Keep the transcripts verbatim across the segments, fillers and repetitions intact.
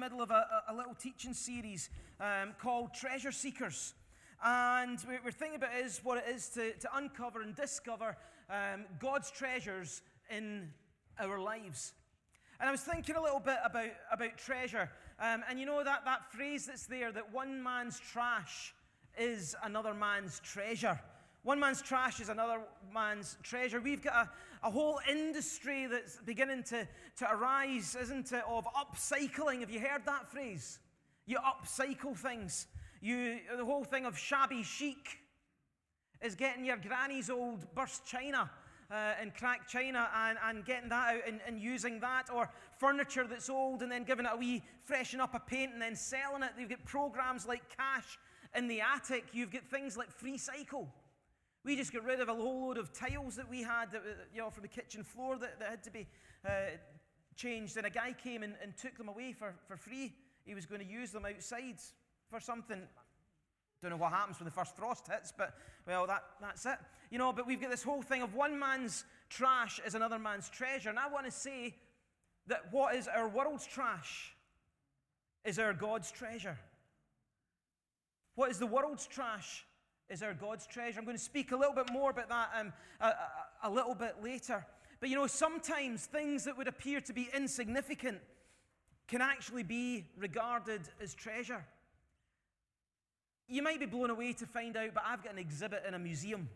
middle of a, a little teaching series um, called Treasure Seekers. And we're thinking about is what it is to, to uncover and discover um, God's treasures in our lives. And I was thinking a little bit about, about treasure. Um, and you know that, that phrase that's there, that one man's trash is another man's treasure. One man's trash is another man's treasure. We've got a, a whole industry that's beginning to, to arise, isn't it, of upcycling. Have you heard that phrase? You upcycle things. You, the whole thing of shabby chic is getting your granny's old burst china uh, and cracked china and, and getting that out and, and using that, or furniture that's old and then giving it a wee freshen up a paint and then selling it. You've got programs like Cash in the Attic. You've got things like Free Cycle. We just got rid of a whole load of tiles that we had, that, you know, from the kitchen floor that, that had to be uh, changed. And a guy came and, and took them away for, for free. He was going to use them outside for something. Don't know what happens when the first frost hits, but, well, that, that's it. You know, but we've got this whole thing of one man's trash is another man's treasure. And I want to say that what is our world's trash is our God's treasure. What is the world's trash is our God's treasure. I'm going to speak a little bit more about that um, a, a, a little bit later. But you know, sometimes things that would appear to be insignificant can actually be regarded as treasure. You might be blown away to find out, but I've got an exhibit in a museum.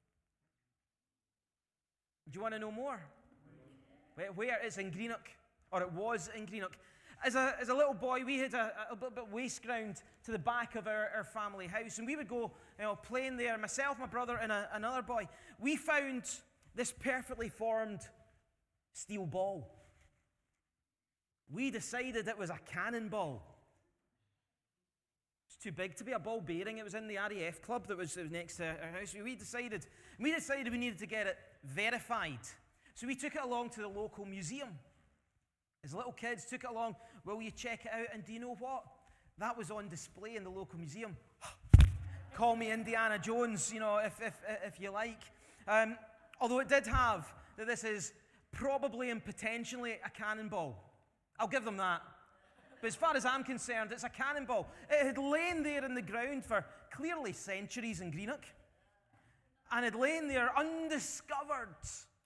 Do you want to know more? Where, where it's in Greenock, or it was in Greenock. As a, as a little boy, we had a, a bit of waste ground to the back of our, our family house, and we would go, you know, playing there, myself, my brother, and a, another boy. We found this perfectly formed steel ball. We decided it was a cannonball. It's too big to be a ball bearing. It was in the R A F club that was, that was next to our house. We decided, we decided we needed to get it verified. So we took it along to the local museum. As little kids, took it along. Will you check it out? And do you know what? That was on display in the local museum. Call me Indiana Jones, you know, if if if you like. Um, although it did have that this is probably and potentially a cannonball. I'll give them that. But as far as I'm concerned, it's a cannonball. It had lain there in the ground for clearly centuries in Greenock. And had lain there undiscovered.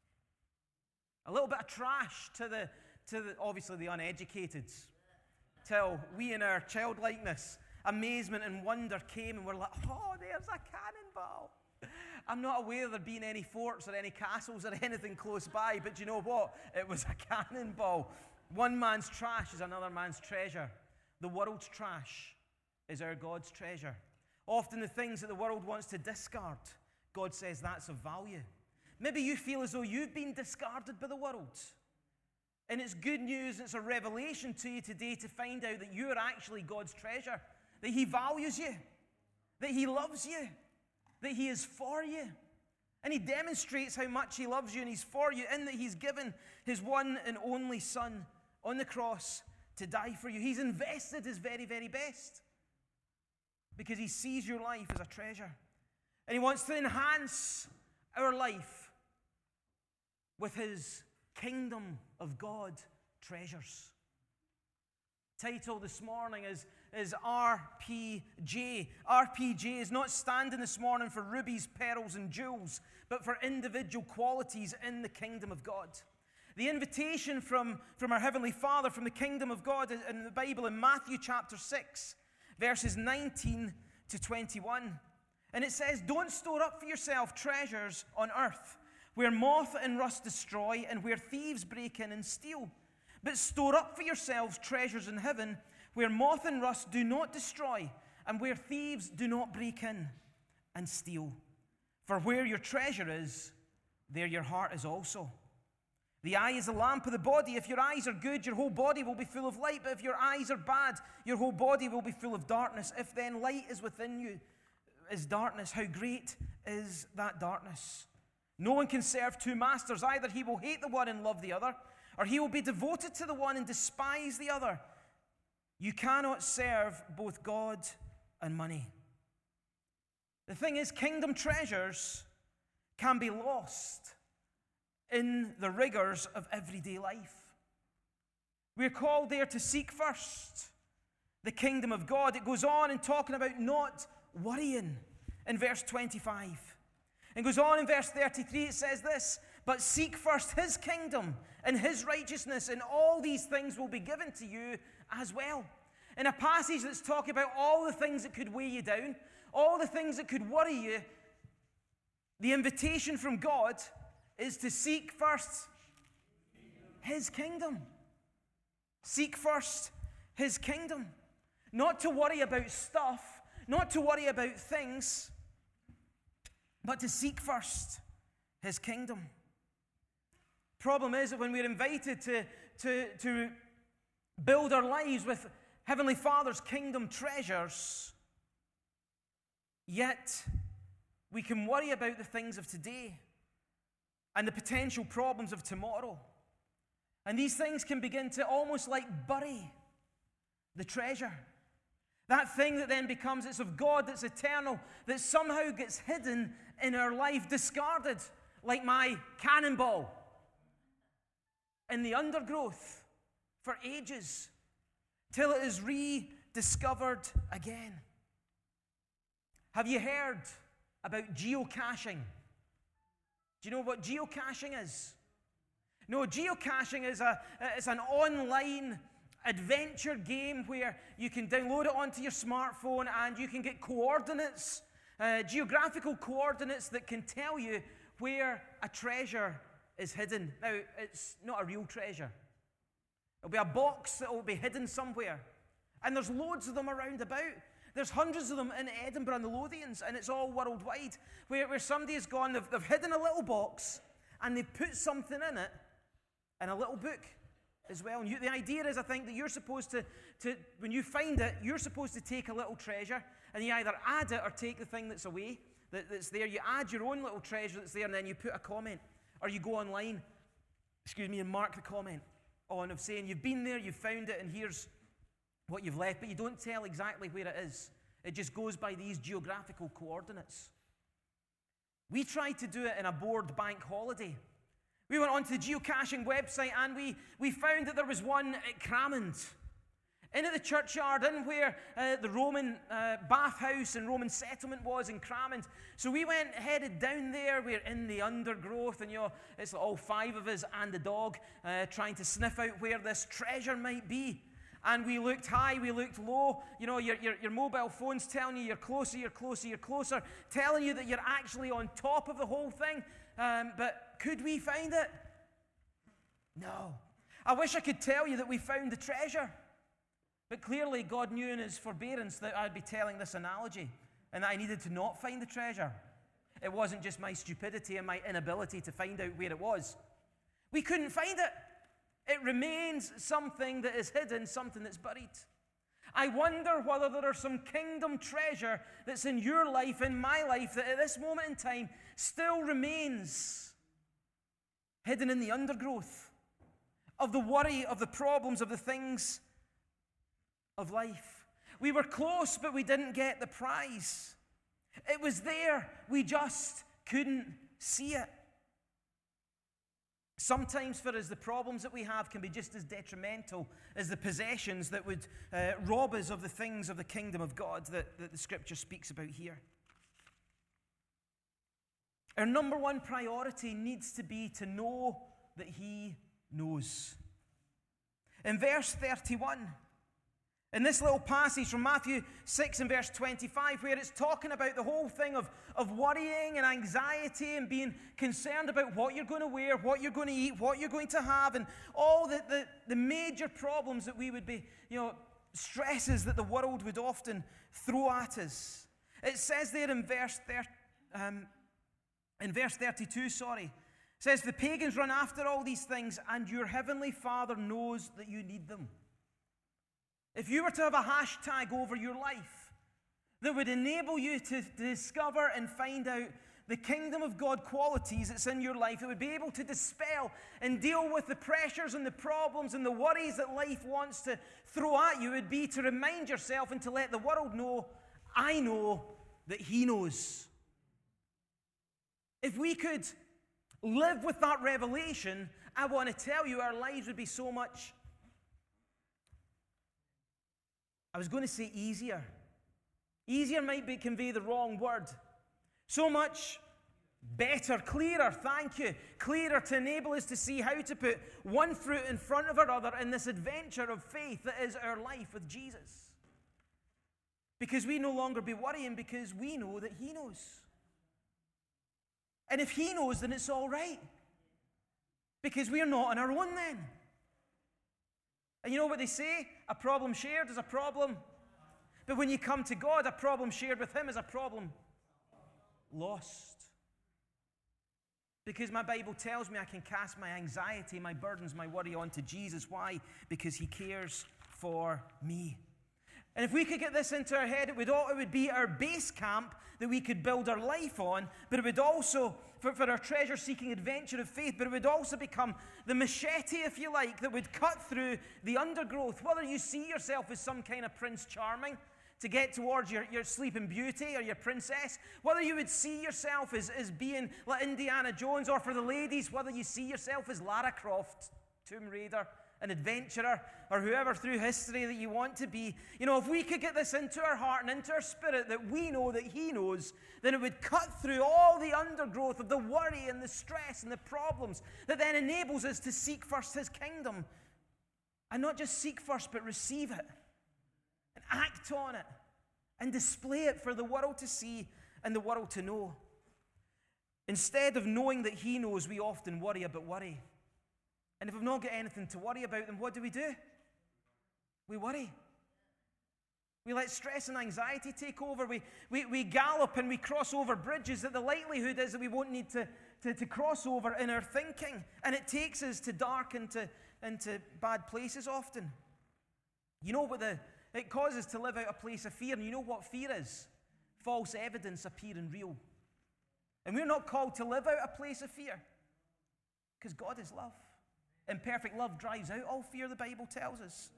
A little bit of trash to the to the, obviously the uneducated, till we in our childlikeness, amazement and wonder came and we're like, oh, there's a cannonball. I'm not aware of there being any forts or any castles or anything close by, but you know what? It was a cannonball. One man's trash is another man's treasure. The world's trash is our God's treasure. Often the things that the world wants to discard, God says that's of value. Maybe you feel as though you've been discarded by the world. And it's good news, it's a revelation to you today to find out that you are actually God's treasure, that He values you, that He loves you, that He is for you. And He demonstrates how much He loves you and He's for you in that He's given His one and only Son on the cross to die for you. He's invested His very, very best because He sees your life as a treasure. And He wants to enhance our life with His Kingdom of God treasures. Title this morning is, is R P J. R P J is not standing this morning for rubies, pearls, and jewels, but for individual qualities in the kingdom of God. The invitation from, from our Heavenly Father, from the kingdom of God in the Bible in Matthew chapter six, verses nineteen to twenty-one. And it says, don't store up for yourself treasures on earth, where moth and rust destroy, and where thieves break in and steal. But store up for yourselves treasures in heaven, where moth and rust do not destroy, and where thieves do not break in and steal. For where your treasure is, there your heart is also. The eye is the lamp of the body. If your eyes are good, your whole body will be full of light. But if your eyes are bad, your whole body will be full of darkness. If then light is within you, is darkness, how great is that darkness? No one can serve two masters. Either he will hate the one and love the other, or he will be devoted to the one and despise the other. You cannot serve both God and money. The thing is, kingdom treasures can be lost in the rigors of everyday life. We're called there to seek first the kingdom of God. It goes on in talking about not worrying in verse twenty-five. And goes on in verse thirty-three, it says this, but seek first his kingdom and his righteousness, and all these things will be given to you as well. In a passage that's talking about all the things that could weigh you down, all the things that could worry you, the invitation from God is to seek first his kingdom. Seek first his kingdom. Not to worry about stuff, not to worry about things, but to seek first his kingdom. Problem is that when we're invited to, to, to build our lives with Heavenly Father's kingdom treasures, yet we can worry about the things of today and the potential problems of tomorrow. And these things can begin to almost like bury the treasure. That thing that then becomes, it's of God, that's eternal, that somehow gets hidden in our life, discarded, like my cannonball in the undergrowth for ages, till it is rediscovered again. Have you heard about geocaching? Do you know what geocaching is? No, geocaching is a it's an online adventure game where you can download it onto your smartphone and you can get coordinates, uh, geographical coordinates that can tell you where a treasure is hidden. Now, it's not a real treasure. It'll be a box that will be hidden somewhere. And there's loads of them around about. There's hundreds of them in Edinburgh and the Lothians, and it's all worldwide, where, where somebody has gone, they've, they've hidden a little box, and they've put something in it, in a little book as well. And you, the idea is, I think, that you're supposed to, to, when you find it, you're supposed to take a little treasure, and you either add it or take the thing that's away, that, that's there. You add your own little treasure that's there, and then you put a comment. Or you go online, excuse me, and mark the comment on of saying, you've been there, you've found it, and here's what you've left, but you don't tell exactly where it is. It just goes by these geographical coordinates. We tried to do it in a board bank holiday. We went onto the geocaching website and we, we found that there was one at Cramond, in at the churchyard, in where uh, the Roman uh, bathhouse and Roman settlement was in Cramond. So we went, headed down there. We're in the undergrowth, and you know, it's all five of us and the dog uh, trying to sniff out where this treasure might be. And we looked high, we looked low. You know, your, your, your mobile phone's telling you you're closer, you're closer, you're closer, telling you that you're actually on top of the whole thing. Um, but could we find it? No. I wish I could tell you that we found the treasure. But clearly God knew in his forbearance that I'd be telling this analogy and that I needed to not find the treasure. It wasn't just my stupidity and my inability to find out where it was. We couldn't find it. It remains something that is hidden, something that's buried. I wonder whether there are some kingdom treasure that's in your life, in my life, that at this moment in time still remains hidden in the undergrowth of the worry, of the problems, of the things of life. We were close, but we didn't get the prize. It was there, we just couldn't see it. Sometimes for us, the problems that we have can be just as detrimental as the possessions that would uh, rob us of the things of the kingdom of God that, that the Scripture speaks about here. Our number one priority needs to be to know that He knows. In verse thirty-one, in this little passage from Matthew six and verse twenty-five, where it's talking about the whole thing of, of worrying and anxiety and being concerned about what you're going to wear, what you're going to eat, what you're going to have, and all the, the, the major problems that we would be, you know, stresses that the world would often throw at us. It says there in verse thirty, um, in verse thirty-two, sorry, it says, the pagans run after all these things, and your heavenly Father knows that you need them. If you were to have a hashtag over your life that would enable you to discover and find out the kingdom of God qualities that's in your life, it would be able to dispel and deal with the pressures and the problems and the worries that life wants to throw at you, would be to remind yourself and to let the world know, I know that He knows. If we could live with that revelation, I want to tell you our lives would be so much I was going to say easier. Easier might be convey the wrong word. So much better, clearer, thank you, clearer to enable us to see how to put one fruit in front of our other in this adventure of faith that is our life with Jesus. Because we no longer be worrying because we know that He knows. And if He knows, then it's all right. Because we're not on our own then. And you know what they say? A problem shared is a problem. But when you come to God, a problem shared with Him is a problem lost. Because my Bible tells me I can cast my anxiety, my burdens, my worry onto Jesus. Why? Because He cares for me. And if we could get this into our head, it would, all, it would be our base camp that we could build our life on, but it would also, for, for our treasure-seeking adventure of faith, but it would also become the machete, if you like, that would cut through the undergrowth. Whether you see yourself as some kind of Prince Charming to get towards your, your Sleeping Beauty or your princess, whether you would see yourself as, as being like Indiana Jones, or for the ladies, whether you see yourself as Lara Croft, Tomb Raider, an adventurer, or whoever through history that you want to be. You know, if we could get this into our heart and into our spirit that we know that He knows, then it would cut through all the undergrowth of the worry and the stress and the problems that then enables us to seek first His kingdom. And not just seek first, but receive it and act on it and display it for the world to see and the world to know. Instead of knowing that He knows, we often worry about worry. And if we've not got anything to worry about, then what do we do? We worry. We let stress and anxiety take over. We, we, we gallop and we cross over bridges that the likelihood is that we won't need to, to, to cross over in our thinking. And it takes us to dark and to, into bad places often. You know what the, it causes to live out a place of fear. And you know what fear is? False evidence appearing real. And we're not called to live out a place of fear. Because God is love. And perfect love drives out all fear, the Bible tells us.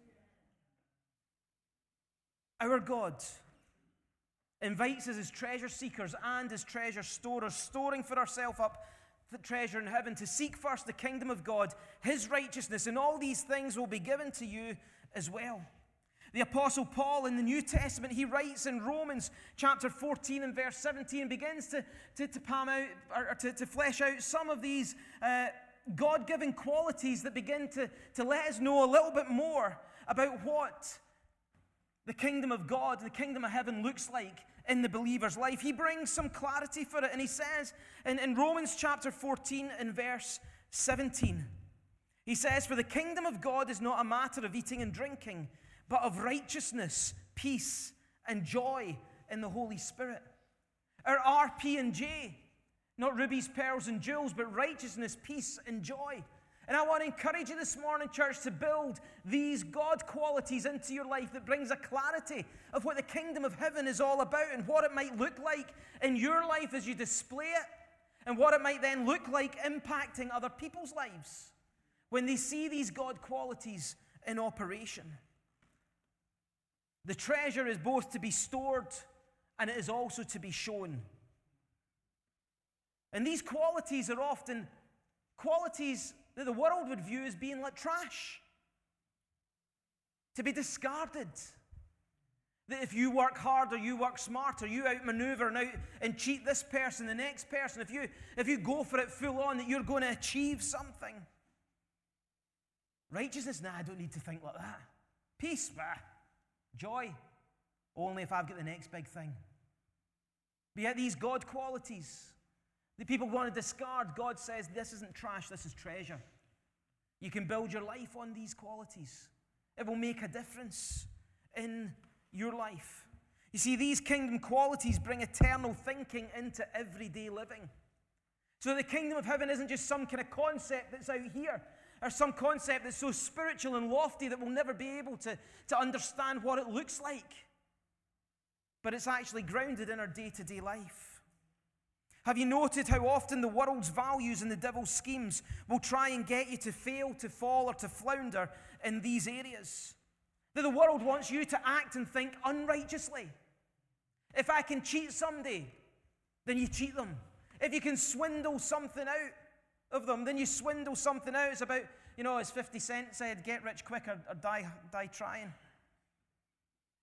Our God invites us as treasure seekers and as treasure storers, storing for ourselves up the treasure in heaven, to seek first the kingdom of God, His righteousness, and all these things will be given to you as well. The Apostle Paul in the New Testament, he writes in Romans chapter fourteen and verse seventeen, begins to, to, to palm out, or to, to flesh out some of these uh, God-given qualities that begin to, to let us know a little bit more about what the kingdom of God, the kingdom of heaven looks like in the believer's life. He brings some clarity for it, and he says in, in Romans chapter fourteen and verse seventeen, he says, "For the kingdom of God is not a matter of eating and drinking, but of righteousness, peace, and joy in the Holy Spirit." Our R, P, and J, not rubies, pearls, and jewels, but righteousness, peace, and joy. And I want to encourage you this morning, church, to build these God qualities into your life that brings a clarity of what the kingdom of heaven is all about and what it might look like in your life as you display it, and what it might then look like impacting other people's lives when they see these God qualities in operation. The treasure is both to be stored and it is also to be shown. And these qualities are often qualities that the world would view as being like trash, to be discarded. That if you work hard or you work smart or you outmaneuver and out and cheat this person, the next person, if you, if you go for it full on, that you're going to achieve something. Righteousness, nah, I don't need to think like that. Peace, bah. Joy, only if I've got the next big thing. But yet these God qualities that people want to discard, God says, this isn't trash, this is treasure. You can build your life on these qualities. It will make a difference in your life. You see, these kingdom qualities bring eternal thinking into everyday living. So the kingdom of heaven isn't just some kind of concept that's out here, or some concept that's so spiritual and lofty that we'll never be able to, to understand what it looks like. But it's actually grounded in our day-to-day life. Have you noted how often the world's values and the devil's schemes will try and get you to fail, to fall, or to flounder in these areas? That the world wants you to act and think unrighteously. If I can cheat somebody, then you cheat them. If you can swindle something out of them, then you swindle something out. It's about, you know, as fifty cent said, get rich quick or, or die, die trying.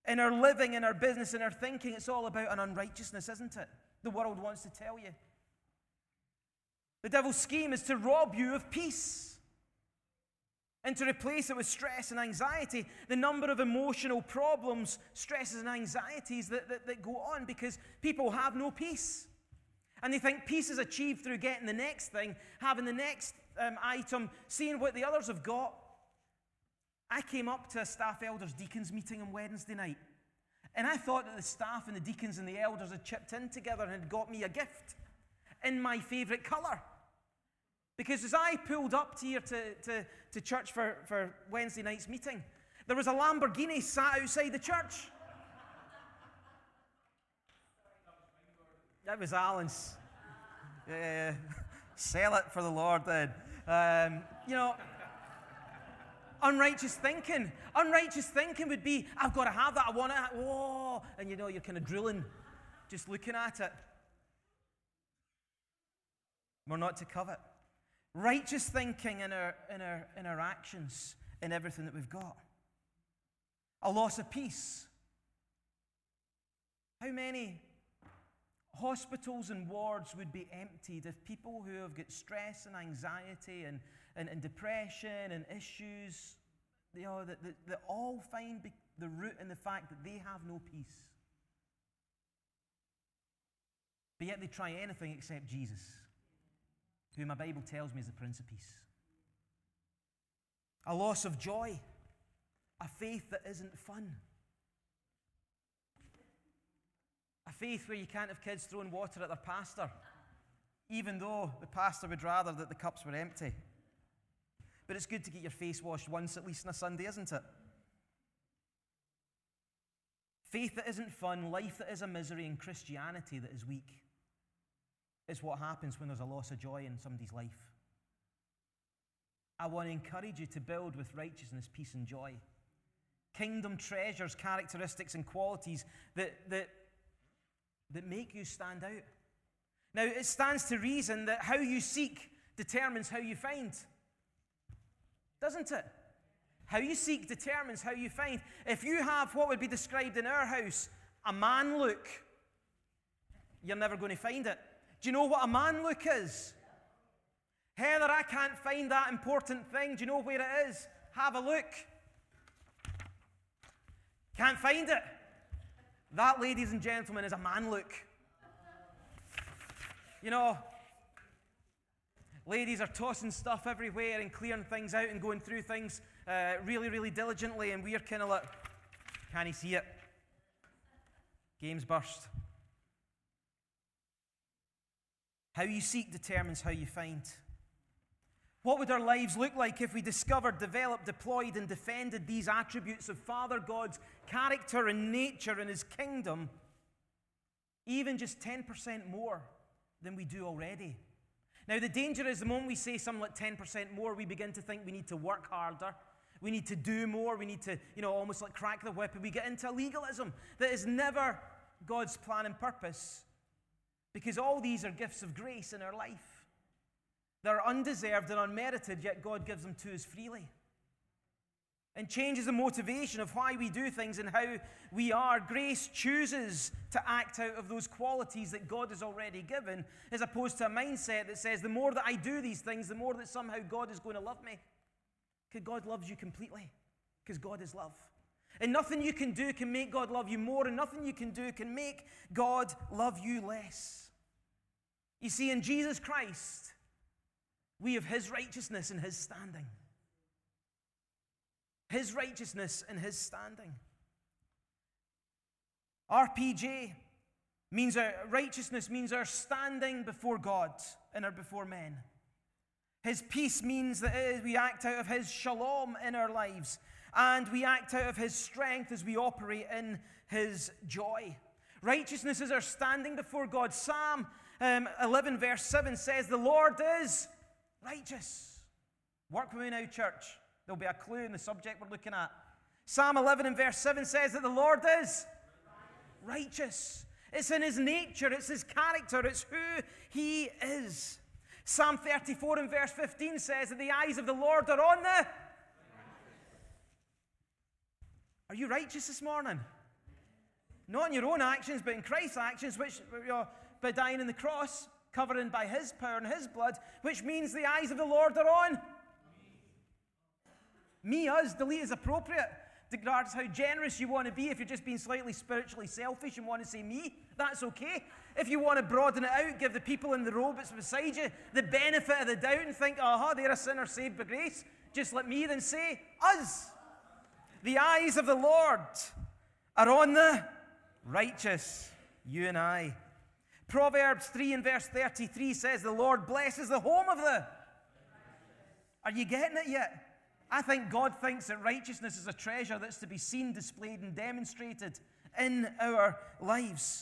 In our living, in our business, in our thinking, it's all about an unrighteousness, isn't it? The world wants to tell you. The devil's scheme is to rob you of peace and to replace it with stress and anxiety. The number of emotional problems, stresses and anxieties that, that, that go on because people have no peace. And they think peace is achieved through getting the next thing, having the next um, item, seeing what the others have got. I came up to a staff elders deacons meeting on Wednesday night, and I thought that the staff and the deacons and the elders had chipped in together and had got me a gift in my favourite colour. Because as I pulled up here to, to, to church for, for Wednesday night's meeting, there was a Lamborghini sat outside the church. That was Alan's. Yeah, sell it for the Lord then. Um, you know, unrighteous thinking. Unrighteous thinking would be, I've got to have that, I want it. Whoa. And you know, you're kind of drooling, just looking at it. We're not to covet. Righteous thinking in our, in our, in our actions, in everything that we've got. A loss of peace. How many hospitals and wards would be emptied if people who have got stress and anxiety and, and, and depression and issues, you know, that, that, that all find the root in the fact that they have no peace. But yet they try anything except Jesus, who my Bible tells me is the Prince of Peace. A loss of joy. A faith that isn't fun. A faith where you can't have kids throwing water at their pastor, even though the pastor would rather that the cups were empty. But it's good to get your face washed once at least on a Sunday, isn't it? Faith that isn't fun, life that is a misery, and Christianity that is weak. It's what happens when there's a loss of joy in somebody's life. I want to encourage you to build with righteousness, peace, and joy. Kingdom treasures, characteristics, and qualities that, that, that make you stand out. Now, it stands to reason that how you seek determines how you find. Doesn't it? How you seek determines how you find. If you have what would be described in our house, a man look, you're never going to find it. Do you know what a man look is? Heather, I can't find that important thing. Do you know where it is? Have a look. Can't find it. That, ladies and gentlemen, is a man look. You know, ladies are tossing stuff everywhere and clearing things out and going through things uh, really, really diligently, and we're kind of like, can he see it? Game's burst. How you seek determines how you find. What would our lives look like if we discovered, developed, deployed, and defended these attributes of Father God's character and nature in His kingdom, even just ten percent more than we do already? Now, the danger is the moment we say something like ten percent more, we begin to think we need to work harder. We need to do more. We need to, you know, almost like crack the whip. And we get into legalism that is never God's plan and purpose. Because all these are gifts of grace in our life. They're undeserved and unmerited, yet God gives them to us freely. And changes the motivation of why we do things and how we are. Grace chooses to act out of those qualities that God has already given, as opposed to a mindset that says, the more that I do these things, the more that somehow God is going to love me. Because God loves you completely. Because God is love. And nothing you can do can make God love you more, and nothing you can do can make God love you less. You see, in Jesus Christ, we have His righteousness and His standing. His righteousness and His standing. R P J means our righteousness means our standing before God and our before men. His peace means that we act out of His shalom in our lives, and we act out of His strength as we operate in His joy. Righteousness is our standing before God. Psalm um, eleven verse seven says, the Lord is righteous. Work with me now, church. There'll be a clue in the subject we're looking at. Psalm eleven and verse seven says that the Lord is righteous. It's in His nature. It's His character. It's who He is. Psalm thirty-four and verse fifteen says that the eyes of the Lord are on the... Are you righteous this morning? Not in your own actions, but in Christ's actions, which you know, by dying on the cross, covering by his power and his blood, which means the eyes of the Lord are on me. Me, us, delete is appropriate. Regardless how generous you want to be, if you're just being slightly spiritually selfish and want to say me, that's okay. If you want to broaden it out, give the people in the row that's beside you the benefit of the doubt and think, aha, they're a sinner saved by grace, just let me then say, us. The eyes of the Lord are on the righteous, you and I. Proverbs three and verse thirty-three says, the Lord blesses the home of the... Are you getting it yet? I think God thinks that righteousness is a treasure that's to be seen, displayed, and demonstrated in our lives.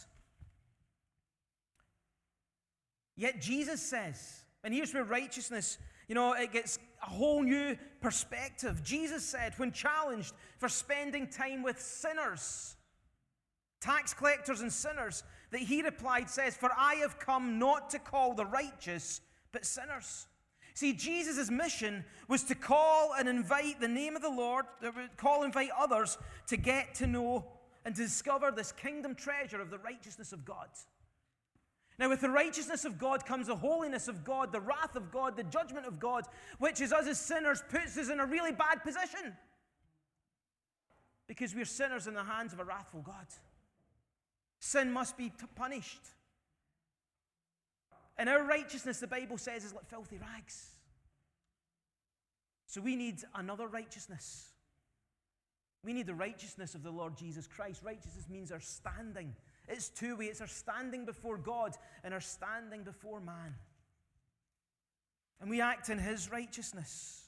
Yet Jesus says, and here's where righteousness, you know, it gets a whole new perspective. Jesus said, when challenged for spending time with sinners, tax collectors and sinners, that he replied, says, for I have come not to call the righteous, but sinners. See, Jesus' mission was to call and invite the name of the Lord, call and invite others to get to know and to discover this kingdom treasure of the righteousness of God. Now, with the righteousness of God comes the holiness of God, the wrath of God, the judgment of God, which is us as sinners, puts us in a really bad position. Because we're sinners in the hands of a wrathful God. Sin must be punished. And our righteousness, the Bible says, is like filthy rags. So we need another righteousness. We need the righteousness of the Lord Jesus Christ. Righteousness means our standing. It's two-way. It's our standing before God and our standing before man. And we act in his righteousness.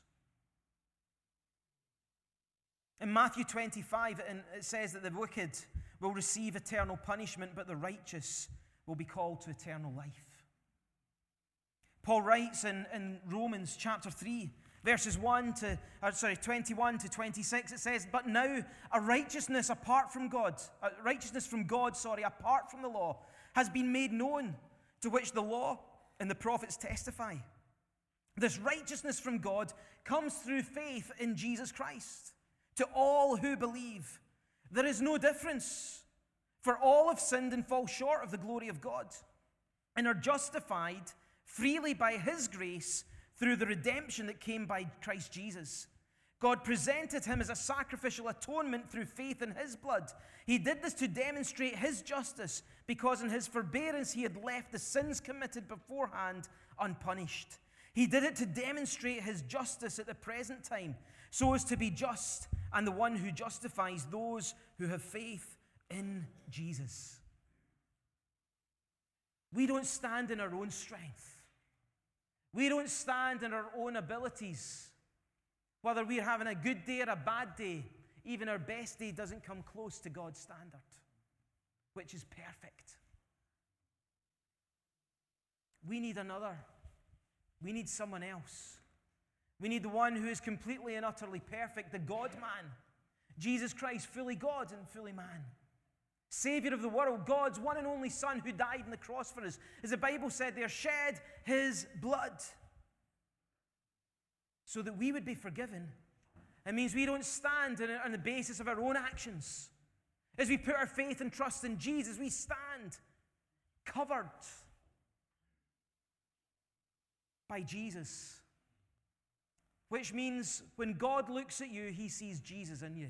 In Matthew twenty-five, it says that the wicked will receive eternal punishment, but the righteous will be called to eternal life. Paul writes in, in Romans chapter three, verses one to, or sorry, twenty-one to twenty-six, it says, but now a righteousness apart from God, a righteousness from God, sorry, apart from the law, has been made known, to which the law and the prophets testify. This righteousness from God comes through faith in Jesus Christ to all who believe. There is no difference, for all have sinned and fall short of the glory of God, and are justified freely by his grace through the redemption that came by Christ Jesus. God presented him as a sacrificial atonement through faith in his blood. He did this to demonstrate his justice, because in his forbearance he had left the sins committed beforehand unpunished. He did it to demonstrate his justice at the present time, so as to be just and the one who justifies those who have faith in Jesus. We don't stand in our own strength. We don't stand in our own abilities. Whether we're having a good day or a bad day, even our best day doesn't come close to God's standard, which is perfect. We need another. We need someone else. We need the one who is completely and utterly perfect, the God-man. Jesus Christ, fully God and fully man. Savior of the world, God's one and only Son who died on the cross for us. As the Bible said, there shed his blood so that we would be forgiven. It means we don't stand on the basis of our own actions. As we put our faith and trust in Jesus, we stand covered by Jesus. Which means when God looks at you, he sees Jesus in you.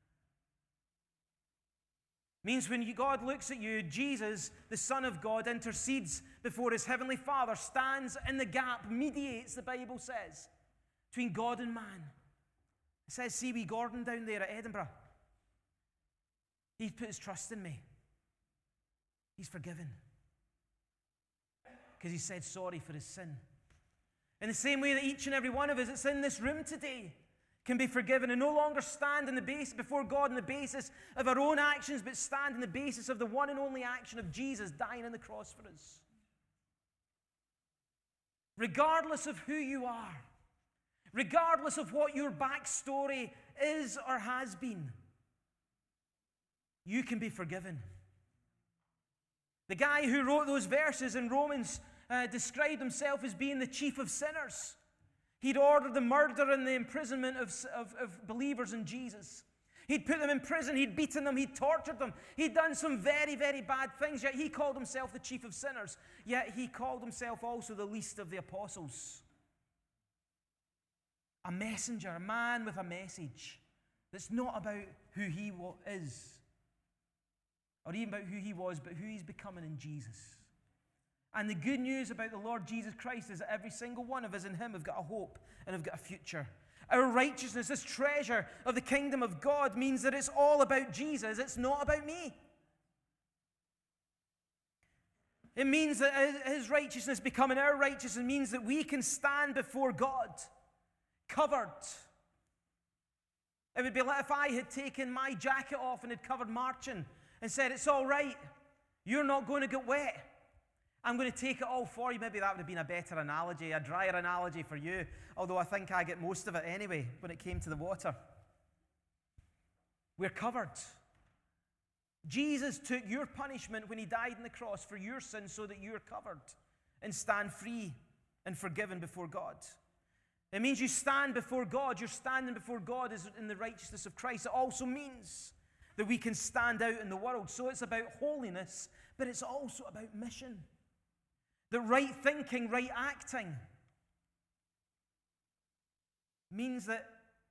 Means when God looks at you, Jesus, the Son of God, intercedes before his heavenly Father, stands in the gap, mediates, the Bible says, between God and man. It says, see wee Gordon down there at Edinburgh. He's put his trust in me. He's forgiven. Because he said sorry for his sin. In the same way that each and every one of us that's in this room today can be forgiven and no longer stand in the base before God on the basis of our own actions, but stand on the basis of the one and only action of Jesus dying on the cross for us. Regardless of who you are, regardless of what your backstory is or has been, you can be forgiven. The guy who wrote those verses in Romans uh, described himself as being the chief of sinners. He'd ordered the murder and the imprisonment of, of, of believers in Jesus. He'd put them in prison. He'd beaten them. He'd tortured them. He'd done some very, very bad things. Yet he called himself the chief of sinners. Yet he called himself also the least of the apostles. A messenger, a man with a message that's not about who he is, or even about who he was, but who he's becoming in Jesus. And the good news about the Lord Jesus Christ is that every single one of us in him have got a hope and have got a future. Our righteousness, this treasure of the kingdom of God, means that it's all about Jesus. It's not about me. It means that his righteousness becoming our righteousness means that we can stand before God covered. It would be like if I had taken my jacket off and had covered Martin and said, it's all right, you're not going to get wet. I'm going to take it all for you. Maybe that would have been a better analogy, a drier analogy for you, although I think I get most of it anyway when it came to the water. We're covered. Jesus took your punishment when he died on the cross for your sins so that you're covered and stand free and forgiven before God. It means you stand before God. You're standing before God in the righteousness of Christ. It also means that we can stand out in the world. So it's about holiness, but it's also about mission. The right thinking, right acting means that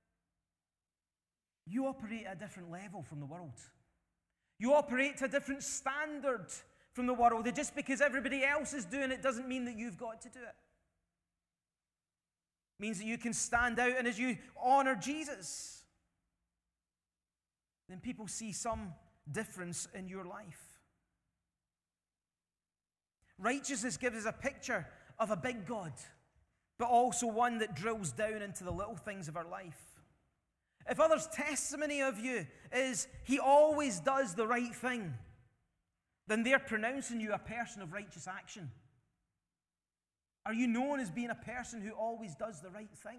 you operate at a different level from the world. You operate to a different standard from the world. And just because everybody else is doing it doesn't mean that you've got to do it. It means that you can stand out, and as you honor Jesus, then people see some difference in your life. Righteousness gives us a picture of a big God, but also one that drills down into the little things of our life. If others' testimony of you is, he always does the right thing, then they're pronouncing you a person of righteous action. Are you known as being a person who always does the right thing?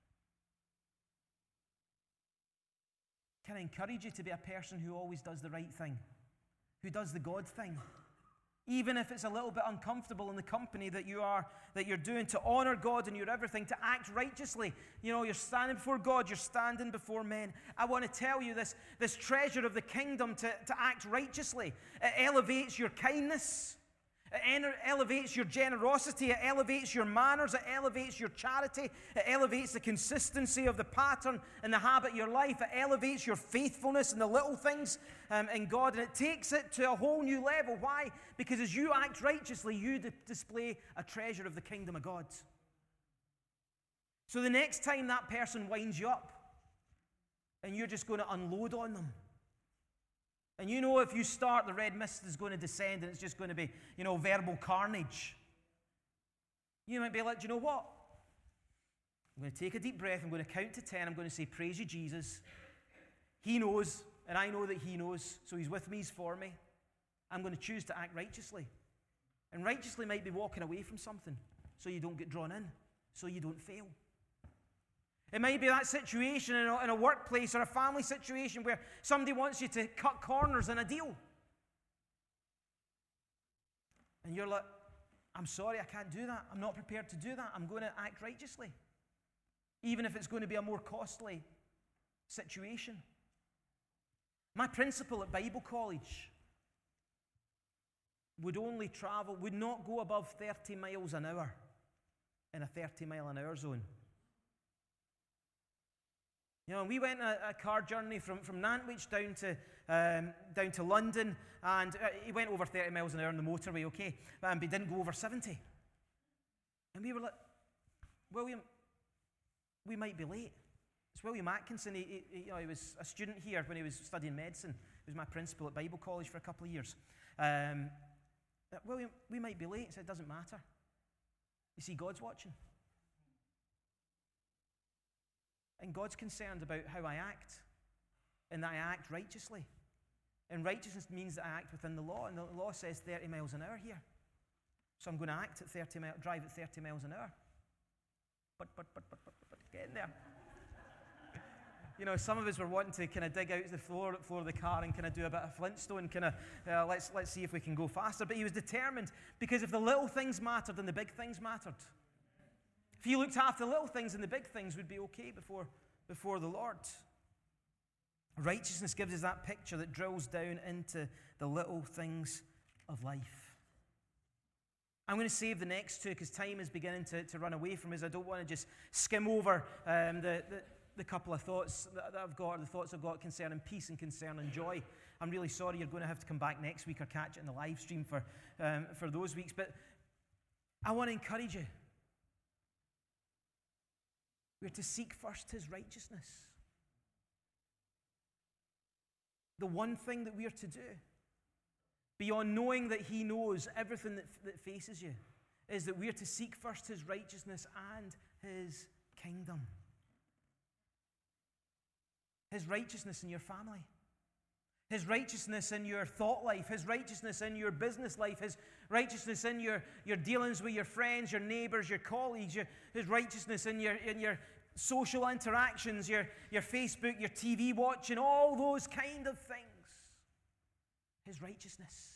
Can I encourage you to be a person who always does the right thing, who does the God thing? Even if it's a little bit uncomfortable in the company that you are, that you're doing, to honor God in your everything, to act righteously. You know, you're standing before God, you're standing before men. I want to tell you this, this treasure of the kingdom to, to act righteously. It elevates your kindness. It elevates your generosity. It elevates your manners. It elevates your charity. It elevates the consistency of the pattern and the habit of your life. It elevates your faithfulness in the little things um, in God. And it takes it to a whole new level. Why? Because as you act righteously, you d- display a treasure of the kingdom of God. So the next time that person winds you up and you're just going to unload on them, and you know if you start, the red mist is going to descend and it's just going to be, you know, verbal carnage. You might be like, do you know what? I'm going to take a deep breath. I'm going to count to ten. I'm going to say, praise you, Jesus. He knows, and I know that he knows. So he's with me, he's for me. I'm going to choose to act righteously. And righteously might be walking away from something so you don't get drawn in, so you don't fail. It might be that situation in a, in a workplace or a family situation where somebody wants you to cut corners in a deal. And you're like, I'm sorry, I can't do that. I'm not prepared to do that. I'm going to act righteously, even if it's going to be a more costly situation. My principal at Bible college would only travel, would not go above thirty miles an hour in a thirty mile an hour zone. You know, we went a, a car journey from, from Nantwich down to um, down to London, and uh, he went over thirty miles an hour on the motorway, okay, um, but he didn't go over seventy. And we were like, William, we might be late. It's William Atkinson. He, he, you know, he was a student here when he was studying medicine. He was my principal at Bible college for a couple of years. Um, William, we might be late. He said, it doesn't matter. You see, God's watching. And God's concerned about how I act, and that I act righteously. And righteousness means that I act within the law, and the law says thirty miles an hour here. So I'm going to act at thirty miles, drive at thirty miles an hour. But, but, but, but, but, but, get in there. You know, some of us were wanting to kind of dig out the floor, floor of the car and kind of do a bit of Flintstone, kind of, uh, let's, let's see if we can go faster. But he was determined, because if the little things mattered, then the big things mattered. If you looked after the little things, and the big things would be okay before, before the Lord. Righteousness gives us that picture that drills down into the little things of life. I'm going to save the next two because time is beginning to, to run away from us. I don't want to just skim over um, the, the, the couple of thoughts that, that I've got, or the thoughts I've got concerning peace and concerning joy. I'm really sorry you're going to have to come back next week or catch it in the live stream for, um, for those weeks. But I want to encourage you. We're to seek first his righteousness. The one thing that we are to do, beyond knowing that he knows everything that, that faces you, is that we are to seek first his righteousness and his kingdom. His righteousness in your family. His righteousness in your thought life. His righteousness in your business life. His righteousness in your, your dealings with your friends, your neighbors, your colleagues. Your, his righteousness in your, in your social interactions, your, your Facebook, your T V watching, all those kind of things. His righteousness.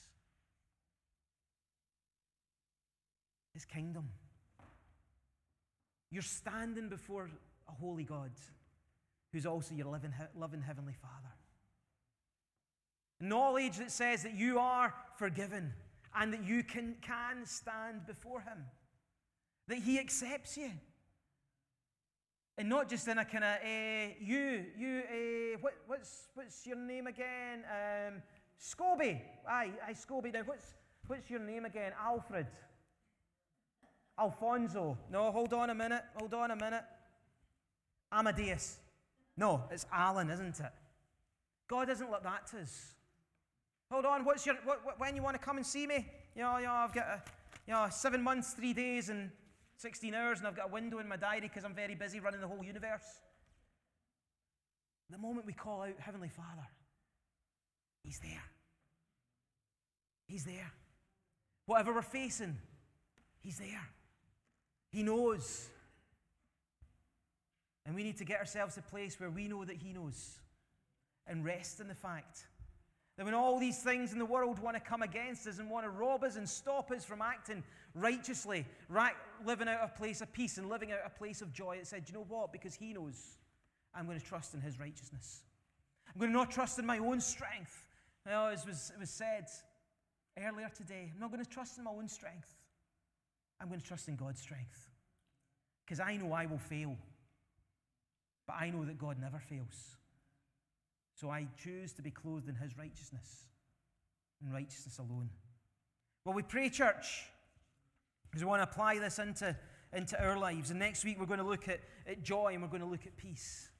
His kingdom. You're standing before a holy God who's also your loving, loving Heavenly Father. Knowledge that says that you are forgiven and that you can, can stand before him. That he accepts you. And not just in a kind of, uh, you, you, uh, what, what's, what's your name again? Um, Scobie. Aye, aye, Scobie. Now, what's, what's your name again? Alfred. Alfonso. No, hold on a minute. Hold on a minute. Amadeus. No, it's Alan, isn't it? God isn't like that to us. Hold on, what's your, what, what, when you want to come and see me? You know, you know I've got a, you know, seven months, three days, and sixteen hours, and I've got a window in my diary because I'm very busy running the whole universe. The moment we call out Heavenly Father, he's there. He's there. Whatever we're facing, he's there. He knows. And we need to get ourselves to a place where we know that he knows and rest in the fact that when all these things in the world want to come against us and want to rob us and stop us from acting righteously, right, living out a place of peace and living out a place of joy, it said, you know what? Because he knows, I'm going to trust in his righteousness. I'm going to not trust in my own strength. You know, as was, it was said earlier today, I'm not going to trust in my own strength. I'm going to trust in God's strength. Because I know I will fail. But I know that God never fails. So I choose to be clothed in his righteousness and righteousness alone. Well, we pray, church, because we want to apply this into, into our lives. And next week we're going to look at, at joy and we're going to look at peace.